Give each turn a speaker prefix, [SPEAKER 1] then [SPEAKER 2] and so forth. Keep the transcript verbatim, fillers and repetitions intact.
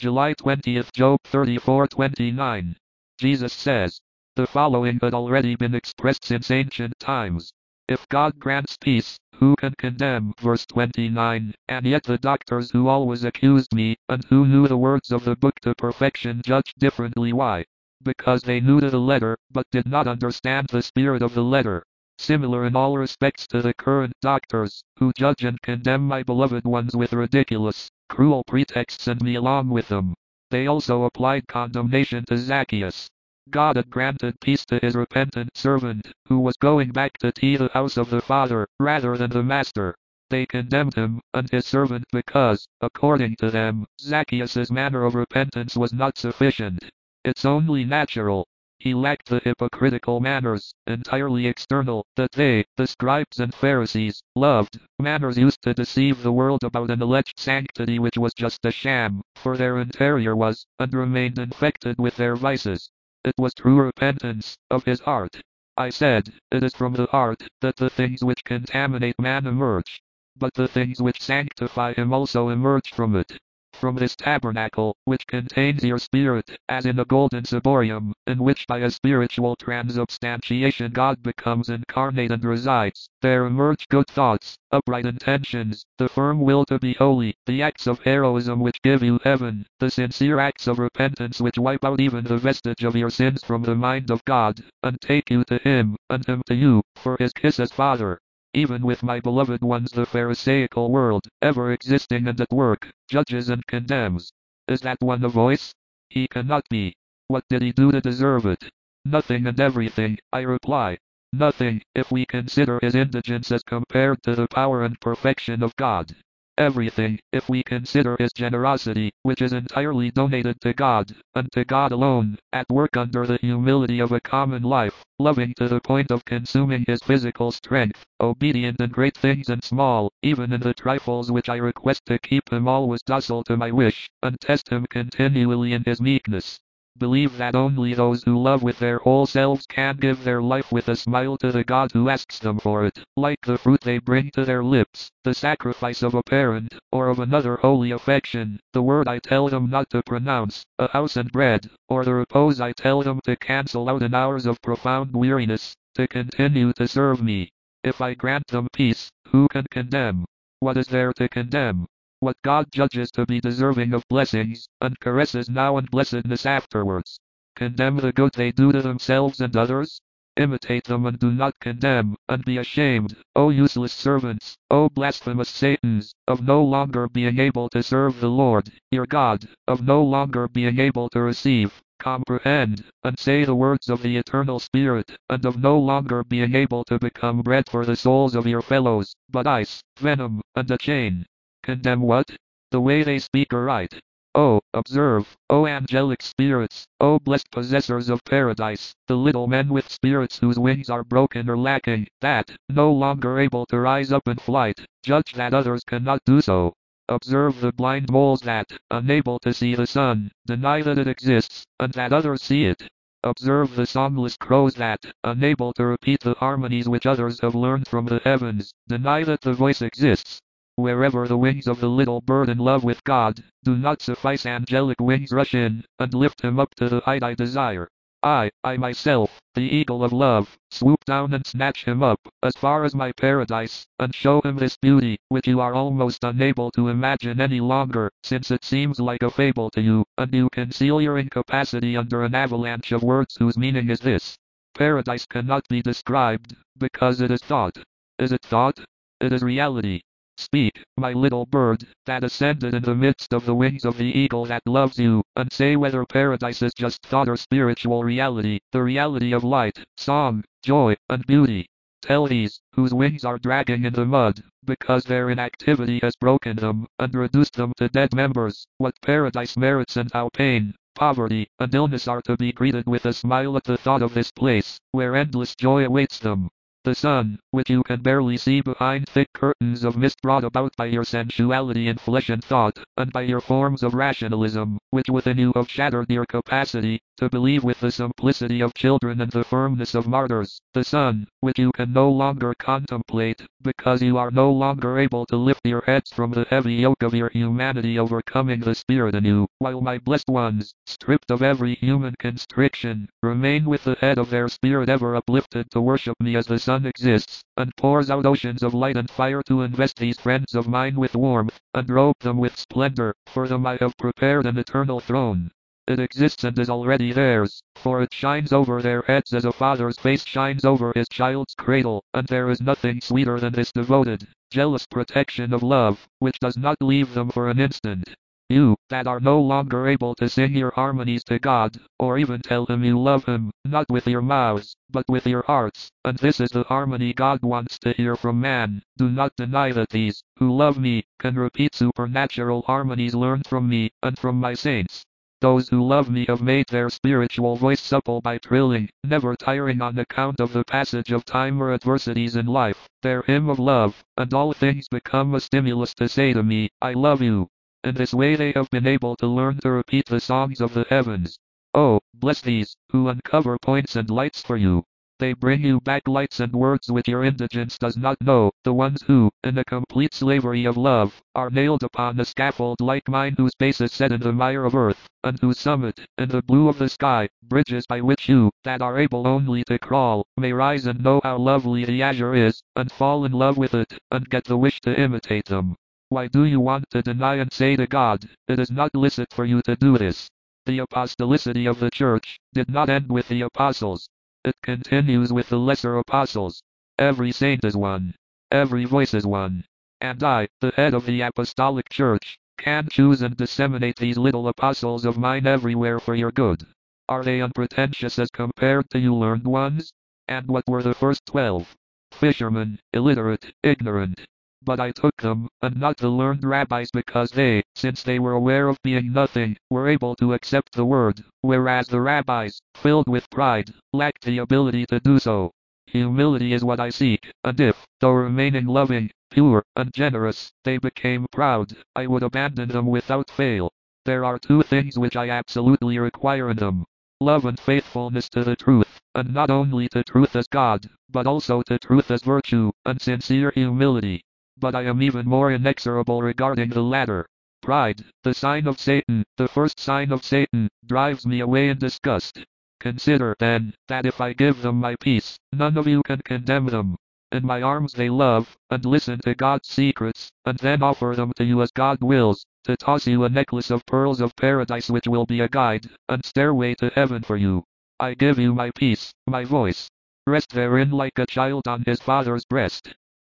[SPEAKER 1] July twentieth, Job thirty-four twenty-nine. Jesus says, the following had already been expressed since ancient times. If God grants peace, who can condemn? Verse twenty-nine. And yet the doctors who always accused me, and who knew the words of the book to perfection, judged differently. Why? Because they knew the letter, but did not understand the spirit of the letter. Similar in all respects to the current doctors, who judge and condemn my beloved ones with ridiculous, cruel pretexts and me along with them. They also applied condemnation to Zacchaeus. God had granted peace to his repentant servant, who was going back to tea the house of the Father, rather than the Master. They condemned him, and his servant, because, according to them, Zacchaeus' manner of repentance was not sufficient. It's only natural. He lacked the hypocritical manners, entirely external, that they, the scribes and Pharisees, loved, manners used to deceive the world about an alleged sanctity which was just a sham, for their interior was, and remained infected with their vices. It was true repentance, of his heart. I said, it is from the heart, that the things which contaminate man emerge. But the things which sanctify him also emerge from it. From this tabernacle, which contains your spirit, as in a golden ciborium, in which by a spiritual transubstantiation God becomes incarnate and resides, there emerge good thoughts, upright intentions, the firm will to be holy, the acts of heroism which give you heaven, the sincere acts of repentance which wipe out even the vestige of your sins from the mind of God, and take you to Him, and Him to you, for His kiss as Father. Even with my beloved ones, the Pharisaical world, ever existing and at work, judges and condemns. Is that one a voice? He cannot be. What did he do to deserve it? Nothing and everything, I reply. Nothing, if we consider his indigence as compared to the power and perfection of God. Everything, if we consider his generosity, which is entirely donated to God, and to God alone, at work under the humility of a common life, loving to the point of consuming his physical strength, obedient in great things and small, even in the trifles which I request, to keep him always docile to my wish, and test him continually in his meekness. Believe that only those who love with their whole selves can give their life with a smile to the God who asks them for it, like the fruit they bring to their lips, the sacrifice of a parent, or of another holy affection, the word I tell them not to pronounce, a house and bread, or the repose I tell them to cancel out in hours of profound weariness, to continue to serve me. If I grant them peace, who can condemn? What is there to condemn? What God judges to be deserving of blessings, and caresses now and blessedness afterwards. Condemn the good they do to themselves and others? Imitate them and do not condemn, and be ashamed, O useless servants, O blasphemous Satans, of no longer being able to serve the Lord, your God, of no longer being able to receive, comprehend, and say the words of the eternal Spirit, and of no longer being able to become bread for the souls of your fellows, but ice, venom, and a chain. Condemn what? The way they speak aright. Oh, observe, O angelic spirits, O blessed possessors of paradise, the little men with spirits whose wings are broken or lacking, that, no longer able to rise up in flight, judge that others cannot do so. Observe the blind moles that, unable to see the sun, deny that it exists, and that others see it. Observe the songless crows that, unable to repeat the harmonies which others have learned from the heavens, deny that the voice exists. Wherever the wings of the little bird in love with God, do not suffice, angelic wings rush in, and lift him up to the height I desire. I, I myself, the eagle of love, swoop down and snatch him up, as far as my paradise, and show him this beauty, which you are almost unable to imagine any longer, since it seems like a fable to you, and you conceal your incapacity under an avalanche of words whose meaning is this. Paradise cannot be described, because it is thought. Is it thought? It is reality. Speak, my little bird, that ascended in the midst of the wings of the eagle that loves you, and say whether paradise is just thought or spiritual reality, the reality of light, song, joy, and beauty. Tell these, whose wings are dragging in the mud, because their inactivity has broken them, and reduced them to dead members, what paradise merits and how pain, poverty, and illness are to be greeted with a smile at the thought of this place, where endless joy awaits them. The sun, which you can barely see behind thick curtains of mist brought about by your sensuality in flesh and thought, and by your forms of rationalism, which within you have shattered your capacity to believe with the simplicity of children and the firmness of martyrs, the Son, which you can no longer contemplate, because you are no longer able to lift your heads from the heavy yoke of your humanity overcoming the Spirit in you, while my blessed ones, stripped of every human constriction, remain with the head of their spirit ever uplifted to worship me as the sun exists, and pours out oceans of light and fire to invest these friends of mine with warmth, and robe them with splendor. For them I have prepared an eternal throne. It exists and is already theirs, for it shines over their heads as a father's face shines over his child's cradle, and there is nothing sweeter than this devoted, jealous protection of love, which does not leave them for an instant. You, that are no longer able to sing your harmonies to God, or even tell him you love him, not with your mouths, but with your hearts, and this is the harmony God wants to hear from man, do not deny that these, who love me, can repeat supernatural harmonies learned from me, and from my saints. Those who love me have made their spiritual voice supple by trilling, never tiring on account of the passage of time or adversities in life, their hymn of love, and all things become a stimulus to say to me, I love you. In this way they have been able to learn to repeat the songs of the heavens. Oh, bless these, who uncover points and lights for you. They bring you back lights and words which your indigence does not know, the ones who, in a complete slavery of love, are nailed upon a scaffold like mine whose base is set in the mire of earth, and whose summit, in the blue of the sky, bridges by which you, that are able only to crawl, may rise and know how lovely the azure is, and fall in love with it, and get the wish to imitate them. Why do you want to deny and say to God, it is not licit for you to do this? The apostolicity of the church did not end with the apostles. It continues with the lesser apostles. Every saint is one. Every voice is one. And I, the head of the apostolic church, can choose and disseminate these little apostles of mine everywhere for your good. Are they unpretentious as compared to you learned ones? And what were the first twelve? Fishermen, illiterate, ignorant. But I took them, and not the learned rabbis, because they, since they were aware of being nothing, were able to accept the word, whereas the rabbis, filled with pride, lacked the ability to do so. Humility is what I seek, and if, though remaining loving, pure, and generous, they became proud, I would abandon them without fail. There are two things which I absolutely require in them. Love and faithfulness to the truth, and not only to truth as God, but also to truth as virtue, and sincere humility. But I am even more inexorable regarding the latter. Pride, the sign of Satan, the first sign of Satan, drives me away in disgust. Consider, then, that if I give them my peace, none of you can condemn them. In my arms they love, and listen to God's secrets, and then offer them to you as God wills, to toss you a necklace of pearls of paradise which will be a guide, and stairway to heaven for you. I give you my peace, my voice. Rest therein like a child on his father's breast.